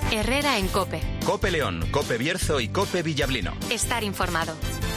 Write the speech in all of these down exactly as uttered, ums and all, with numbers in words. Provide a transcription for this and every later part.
Herrera en COPE. COPE León, COPE Bierzo y COPE Villablino. Estar informado.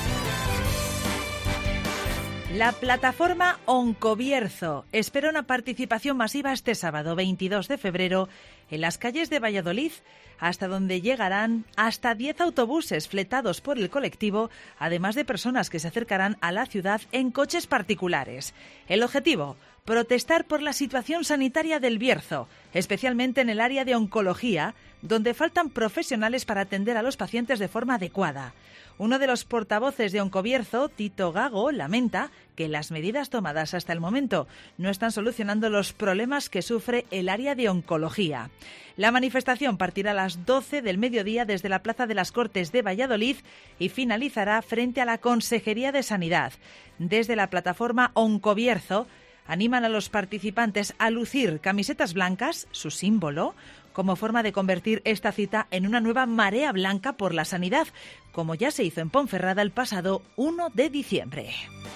La plataforma Oncobierzo espera una participación masiva este sábado veintidós de febrero en las calles de Valladolid, hasta donde llegarán hasta diez autobuses fletados por el colectivo, además de personas que se acercarán a la ciudad en coches particulares. El objetivo: protestar por la situación sanitaria del Bierzo, especialmente en el área de oncología, donde faltan profesionales para atender a los pacientes de forma adecuada. Uno de los portavoces de Oncobierzo, Tito Gago, lamenta que las medidas tomadas hasta el momento no están solucionando los problemas que sufre el área de oncología. La manifestación partirá a las doce del mediodía desde la Plaza de las Cortes de Valladolid y finalizará frente a la Consejería de Sanidad. Desde la plataforma Oncobierzo animan a los participantes a lucir camisetas blancas, su símbolo, como forma de convertir esta cita en una nueva marea blanca por la sanidad, como ya se hizo en Ponferrada el pasado uno de diciembre.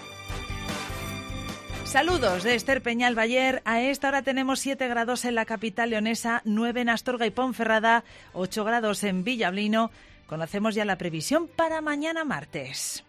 Saludos de Esther Peñal Bayer. A esta hora tenemos siete grados en la capital leonesa, nueve en Astorga y Ponferrada, ocho grados en Villablino. Conocemos ya la previsión para mañana martes.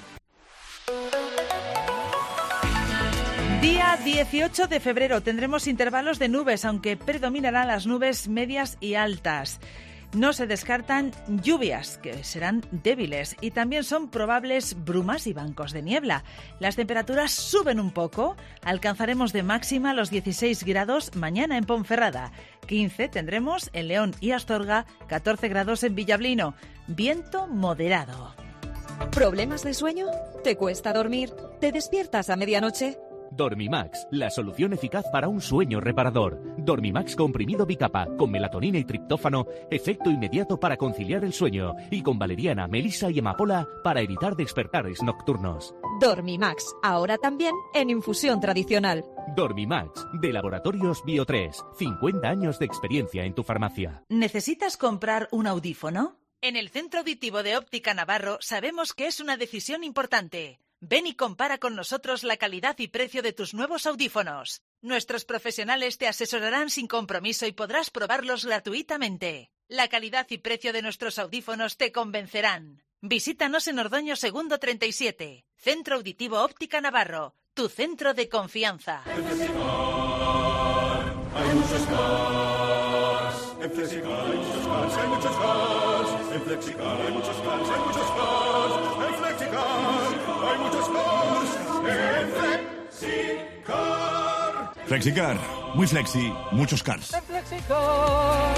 Día dieciocho de febrero tendremos intervalos de nubes, aunque predominarán las nubes medias y altas. No se descartan lluvias, que serán débiles, y también son probables brumas y bancos de niebla. Las temperaturas suben un poco, alcanzaremos de máxima los dieciséis grados mañana en Ponferrada, quince tendremos en León y Astorga, catorce grados en Villablino, viento moderado. ¿Problemas de sueño? ¿Te cuesta dormir? ¿Te despiertas a medianoche? Dormimax, la solución eficaz para un sueño reparador. Dormimax comprimido bicapa, con melatonina y triptófano, efecto inmediato para conciliar el sueño, y con valeriana, melisa y amapola para evitar despertares nocturnos. Dormimax, ahora también en infusión tradicional. Dormimax, de Laboratorios Bio tres, cincuenta años de experiencia en tu farmacia. ¿Necesitas comprar un audífono? En el Centro Auditivo de Óptica Navarro sabemos que es una decisión importante. Ven y compara con nosotros la calidad y precio de tus nuevos audífonos. Nuestros profesionales te asesorarán sin compromiso y podrás probarlos gratuitamente. La calidad y precio de nuestros audífonos te convencerán. Visítanos en Ordoño Segundo treinta y siete. Centro Auditivo Óptica Navarro, tu centro de confianza. En Flexicar hay muchos cars. En Flexicar hay muchos cars, hay muchos cars. En Flexicar hay muchos cars, hay muchos cars. En Flexicar hay muchos cars. En Flexicar. Flexicar, muy flexi, muchos cars. En Flexicar.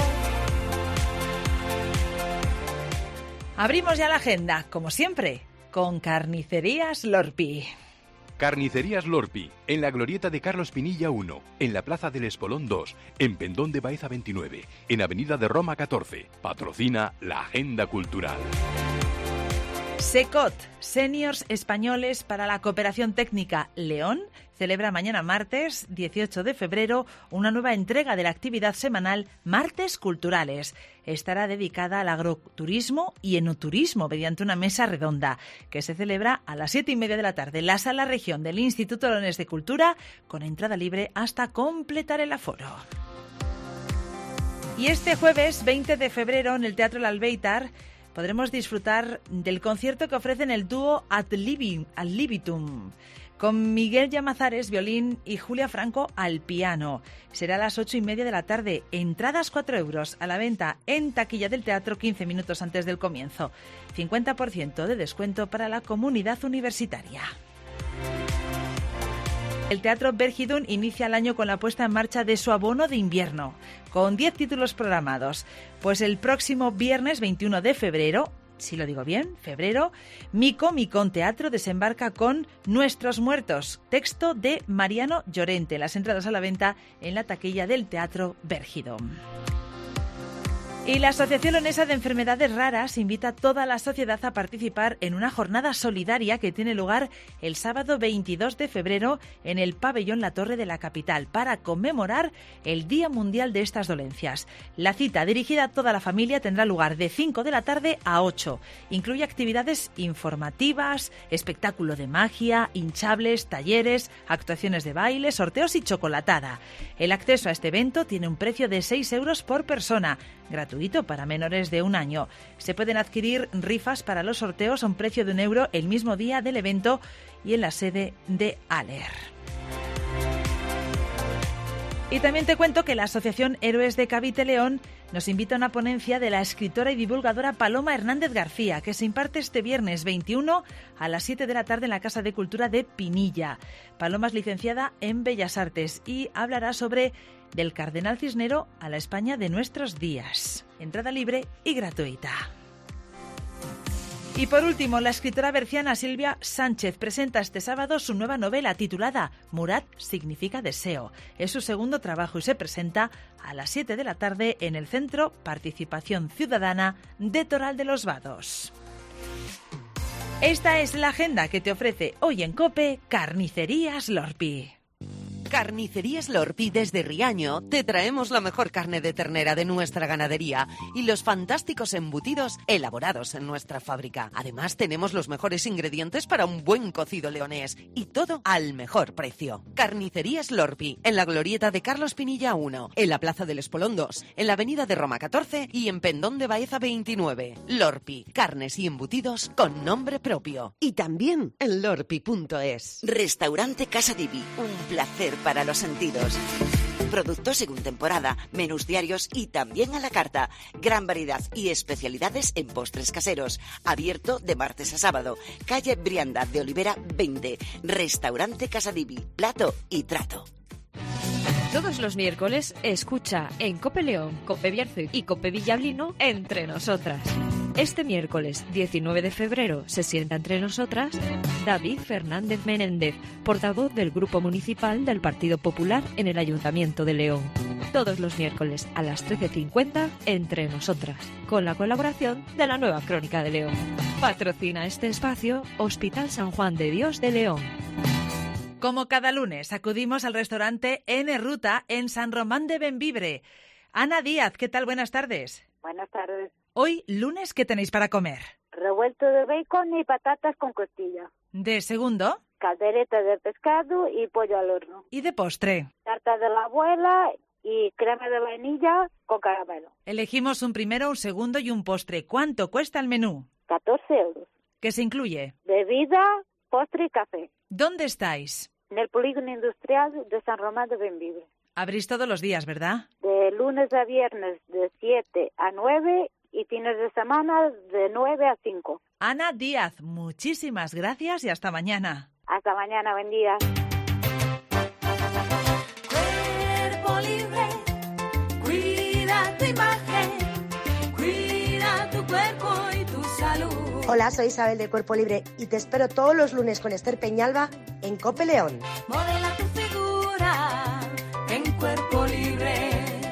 Abrimos ya la agenda, como siempre, con Carnicerías Lorpi. Carnicerías Lorpi, en la glorieta de Carlos Pinilla uno, en la Plaza del Espolón dos, en Pendón de Baeza veintinueve, en Avenida de Roma catorce. Patrocina la Agenda Cultural. SECOT, Seniors Españoles para la Cooperación Técnica León, celebra mañana martes dieciocho de febrero una nueva entrega de la actividad semanal Martes Culturales. Estará dedicada al agroturismo y enoturismo mediante una mesa redonda que se celebra a las siete y media de la tarde en la Sala Región del Instituto Leonés de Cultura, con entrada libre hasta completar el aforo. Y este jueves veinte de febrero en el Teatro El Albéitar podremos disfrutar del concierto que ofrecen el dúo Ad Libitum, con Miguel Llamazares, violín, y Julia Franco al piano. Será a las ocho y media de la tarde. Entradas cuatro euros a la venta en taquilla del teatro quince minutos antes del comienzo. cincuenta por ciento de descuento para la comunidad universitaria. El Teatro Vergidun inicia el año con la puesta en marcha de su abono de invierno, con diez títulos programados. Pues el próximo viernes veintiuno de febrero, si lo digo bien, febrero, Mico Micón Teatro desembarca con Nuestros Muertos, texto de Mariano Llorente. Las entradas a la venta en la taquilla del Teatro Vergidun. Y la Asociación Leonesa de Enfermedades Raras invita a toda la sociedad a participar en una jornada solidaria que tiene lugar el sábado veintidós de febrero en el Pabellón La Torre de la capital para conmemorar el Día Mundial de estas dolencias. La cita, dirigida a toda la familia, tendrá lugar de cinco de la tarde a ocho. Incluye actividades informativas, espectáculo de magia, hinchables, talleres, actuaciones de baile, sorteos y chocolatada. El acceso a este evento tiene un precio de seis euros por persona, gratuito gratuito para menores de un año. Se pueden adquirir rifas para los sorteos a un precio de un euro el mismo día del evento y en la sede de Aller. Y también te cuento que la Asociación Héroes de Cavite León nos invita a una ponencia de la escritora y divulgadora Paloma Hernández García, que se imparte este viernes veintiuno a las siete de la tarde en la Casa de Cultura de Pinilla. Paloma es licenciada en Bellas Artes y hablará sobre Del Cardenal Cisnero a la España de nuestros días. Entrada libre y gratuita. Y por último, la escritora berciana Silvia Sánchez presenta este sábado su nueva novela titulada Murat significa deseo. Es su segundo trabajo y se presenta a las siete de la tarde en el Centro Participación Ciudadana de Toral de los Vados. Esta es la agenda que te ofrece hoy en COPE Carnicerías Lorpi. Carnicerías Lorpi desde Riaño te traemos la mejor carne de ternera de nuestra ganadería y los fantásticos embutidos elaborados en nuestra fábrica. Además tenemos los mejores ingredientes para un buen cocido leonés y todo al mejor precio. Carnicerías Lorpi en la glorieta de Carlos Pinilla uno, en la Plaza del Espolón dos, en la Avenida de Roma catorce y en Pendón de Baeza veintinueve. Lorpi, carnes y embutidos con nombre propio. Y también en lorpi punto es. Restaurante Casa Divi, un placer para los sentidos. Productos según temporada, menús diarios y también a la carta. Gran variedad y especialidades en postres caseros. Abierto de martes a sábado. Calle Brianda de Olivera veinte. Restaurante Casa Divi. Plato y trato. Todos los miércoles escucha en Cope León, Cope Bierzo y Cope Villablino Entre Nosotras. Este miércoles diecinueve de febrero se sienta entre nosotras David Fernández Menéndez, portavoz del Grupo Municipal del Partido Popular en el Ayuntamiento de León. Todos los miércoles a las trece cincuenta Entre Nosotras, con la colaboración de la Nueva Crónica de León. Patrocina este espacio Hospital San Juan de Dios de León. Como cada lunes, acudimos al restaurante N Ruta en San Román de Bembibre. Ana Díaz, ¿qué tal? Buenas tardes. Buenas tardes. Hoy, lunes, ¿qué tenéis para comer? Revuelto de bacon y patatas con costilla. ¿De segundo? Caldereta de pescado y pollo al horno. ¿Y de postre? Tarta de la abuela y crema de vainilla con caramelo. Elegimos un primero, un segundo y un postre. ¿Cuánto cuesta el menú? catorce euros. ¿Qué se incluye? Bebida, postre y café. ¿Dónde estáis? En el polígono industrial de San Román de Bembibre. Abrís todos los días, ¿verdad? De lunes a viernes de siete a nueve y fines de semana de nueve a cinco. Ana Díaz, muchísimas gracias y hasta mañana. Hasta mañana, buen día. Cuerpo libre, cuida tu imagen, cuida tu cuerpo y tu salud. Hola, soy Isabel de Cuerpo Libre y te espero todos los lunes con Esther Peñalba en Cope León. Modela tu figura en Cuerpo Libre.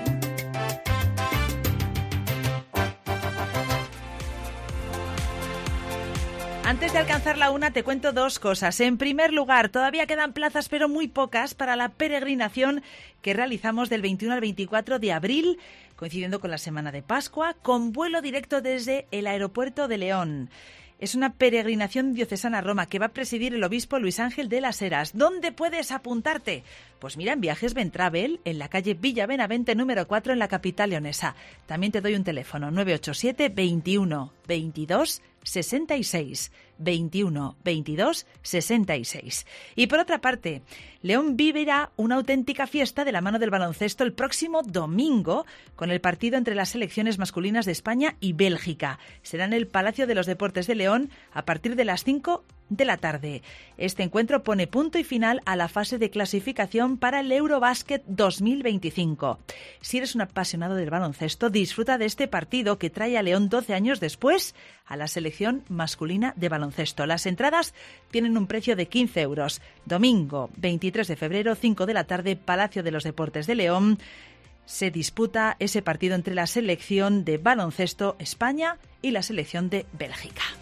Antes de alcanzar la una te cuento dos cosas. En primer lugar, todavía quedan plazas, pero muy pocas, para la peregrinación que realizamos del veintiuno al veinticuatro de abril, coincidiendo con la Semana de Pascua, con vuelo directo desde el aeropuerto de León. Es una peregrinación diocesana a Roma que va a presidir el obispo Luis Ángel de las Heras. ¿Dónde puedes apuntarte? Pues mira, en Viajes Ventravel, en la calle Villa Benavente número cuatro, en la capital leonesa. También te doy un teléfono, nueve ocho siete, veintiuno, veintidós, sesenta y seis, veintiuno, veintidós, sesenta y seis. Y por otra parte, León vivirá una auténtica fiesta de la mano del baloncesto el próximo domingo con el partido entre las selecciones masculinas de España y Bélgica. Será en el Palacio de los Deportes de León a partir de las cinco de la tarde. Este encuentro pone punto y final a la fase de clasificación para el Eurobásquet dos mil veinticinco. Si eres un apasionado del baloncesto, disfruta de este partido que trae a León doce años después a la selección masculina de baloncesto. Las entradas tienen un precio de quince euros. Domingo veintitrés de febrero, cinco de la tarde, Palacio de los Deportes de León. Se disputa ese partido entre la selección de baloncesto España y la selección de Bélgica.